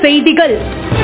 செய்திகள்.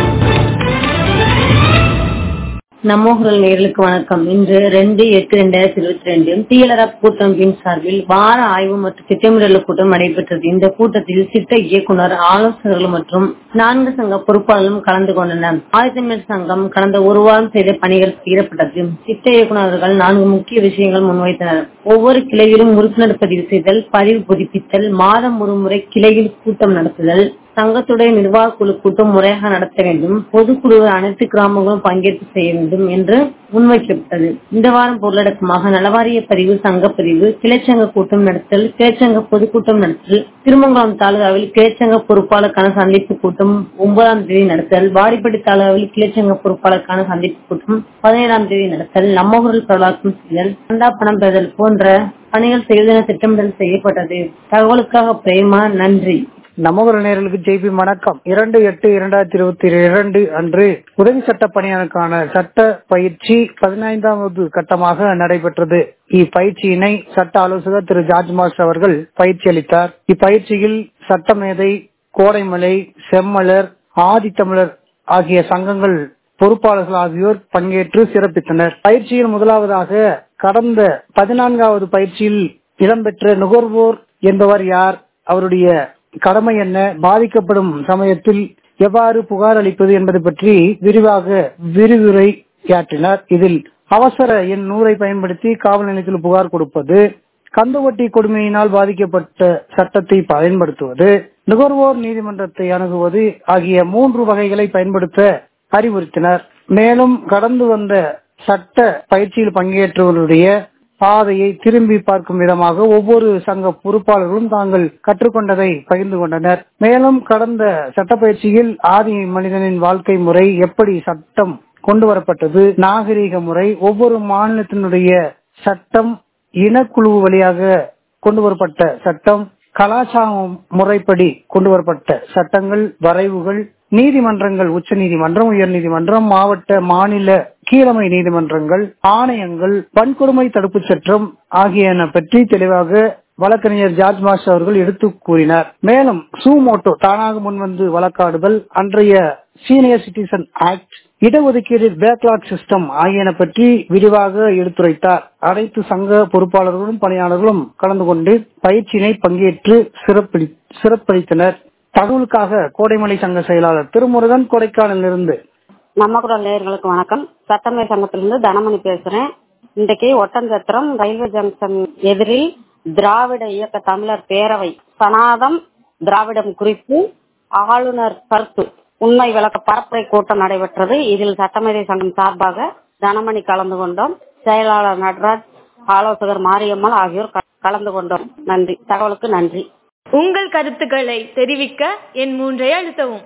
நம்மோகுரல் நேயர்களுக்கு வணக்கம். இன்று 2/8/2022 TLRF கூட்டமைப்பின் சார்பில் வார ஆய்வு மற்றும் திட்டமிடல் கூட்டம் நடைபெற்றது. இந்த கூட்டத்தில் திட்ட இயக்குனர், ஆலோசகர்கள் மற்றும் 4 சங்க பொறுப்பாளர்களும் கலந்து கொண்டனர். ஆதித்தமிழர் சங்கம் கடந்த ஒரு வாரம் செய்த பணிகள் பகிரப்பட்டது. திட்ட இயக்குநர்கள் 4 முக்கிய விஷயங்கள் முன்வைத்தனர். ஒவ்வொரு கிளையிலும் உறுப்பினர் பதிவு செய்தல், பதிவு புதுப்பித்தல், மாதம் ஒரு முறை கிளையில் கூட்டம் நடத்துதல், சங்கத்துடைய நிர்வாக குழு கூட்டம் முறையாக நடத்த வேண்டும், பொதுக்குழு அனைத்து கிராமங்களும் பங்கேற்பு செய்ய வேண்டும் என்று முன்வைக்கப்பட்டது. இந்த வாரம் பொருளடக்கமாக நலவாரிய பதிவு, சங்கப்பதிவு, கிளைச்சங்க கூட்டம் நடத்தல், கிளைச்சங்க பொதுக்கூட்டம் நடத்தல், திருமங்கலம் தாலுகாவில் கிளைச்சங்க பொறுப்பாளருக்கான சந்திப்பு கூட்டம் 9ஆம் தேதி நடத்தல், வாடிப்பட்டி தாலுகாவில் கிளைச்சங்க பொறுப்பாளருக்கான சந்திப்பு கூட்டம் 17ஆம் தேதி நடத்தல், நம்மகுரல் பரவலாக்கம் செய்தல், சந்தா பணம் பெறுதல் போன்ற பணிகள் செய்வதென திட்டமிடல் செய்யப்பட்டது. தகவலுக்காக பிரேமா. நன்றி. நம்மகுரல் நேயர்களுக்கு ஜெய்பி வணக்கம். 2/8/2022 அன்று உதவி சட்ட பணியாளருக்கான சட்ட பயிற்சி 15வது கட்டமாக நடைபெற்றது. இப்பயிற்சியினை சட்ட ஆலோசகர் திரு ஜார்ஜ் மாஸ்டர் அவர்கள் பயிற்சி அளித்தார். இப்பயிற்சியில் சட்டமேதை, கோடைமலை, செம்மலர், ஆதித்தமிழர் ஆகிய சங்கங்கள் பொறுப்பாளர்கள் ஆகியோர் பங்கேற்று சிறப்பித்தனர். பயிற்சியில் முதலாவதாக கடந்த 14வது பயிற்சியில் இடம்பெற்ற நுகர்வோர் என்பவர் யார், அவருடைய கடமை என்ன, பாதிக்கப்படும் சமயத்தில் எவ்வாறு புகார் அளிப்பது என்பது பற்றி விரிவாக விரிவுரையாற்றினார். இதில் அவசர எண் 100 பயன்படுத்தி காவல் நிலையத்தில் புகார் கொடுப்பது, கந்துவட்டி கொடுமையினால் பாதிக்கப்பட்ட சட்டத்தை பயன்படுத்துவது, நுகர்வோர் நீதிமன்றத்தை அணுகுவது ஆகிய 3 வகைகளை பயன்படுத்த அறிவுறுத்தினர். மேலும் கடந்து வந்த சட்ட பயிற்சியில் பங்கேற்றவர்களுடைய பாதையை திரும்பி பார்க்கும் விதமாக ஒவ்வொரு சங்க பொறுப்பாளர்களும் தாங்கள் கற்றுக்கொண்டதை பகிர்ந்து கொண்டனர். மேலும் கடந்த சட்ட பயிற்சியில் ஆதி மனிதனின் வாழ்க்கை முறை, எப்படி சட்டம் கொண்டு வரப்பட்டது, நாகரீக முறை, ஒவ்வொரு மாநிலத்தினுடைய சட்டம், இனக்குழு வழியாக கொண்டு வரப்பட்ட சட்டம், கலாச்சார முறைப்படி கொண்டு வரப்பட்ட சட்டங்கள், வரைவுகள், நீதிமன்றங்கள், உச்ச நீதிமன்றம், உயர் நீதிமன்றம், மாவட்ட, மாநில, கீழமை நீதிமன்றங்கள், ஆணையங்கள், வன்கொடுமை தடுப்பு சட்டம் ஆகியன பற்றி தெளிவாக வழக்கறிஞர் ஜார்ஜ் மாஸ்டர் அவர்கள் எடுத்து கூறினார். மேலும் சூமோட்டோ, தானாக முன்வந்து வழக்காடுதல், அன்றைய சீனியர் சிட்டிசன் ஆக்ட், இடஒதுக்கீடு, பேக்லாக் சிஸ்டம் ஆகியன பற்றி விரிவாக எடுத்துரைத்தார். அனைத்து சங்க பொறுப்பாளர்களும் பணியாளர்களும் கலந்து கொண்டு பயிற்சியினை பங்கேற்று சிறப்பளித்தனர். தகவலுக்காக கோடைமலை சங்க செயலாளர் திருமுருகன், கொடைக்கானலிருந்து. நம்மகுரல் நேயர்களுக்கு வணக்கம். சட்டமே சங்கத்திலிருந்து தனமணி பேசுறேன். இன்றைக்கு ஒட்டஞ்சத்திரம் ரயில்வே ஜங்ஷன் எதிரில் திராவிட இயக்க தமிழர் பேரவை சனாதம் திராவிடம் குறித்து ஆளுநர் கருத்து உண்மை விளக்க பரப்புரை கூட்டம் நடைபெற்றது. இதில் சட்டமேதை சங்கம் சார்பாக தனமணி கலந்து கொண்டோம். செயலாளர் நடராஜ், ஆலோசகர் மாரியம்மாள் ஆகியோர் கலந்து கொண்டோம். நன்றி. தகவலுக்கு நன்றி. உங்கள் கருத்துக்களை தெரிவிக்க எண் 3 அழுத்தவும்.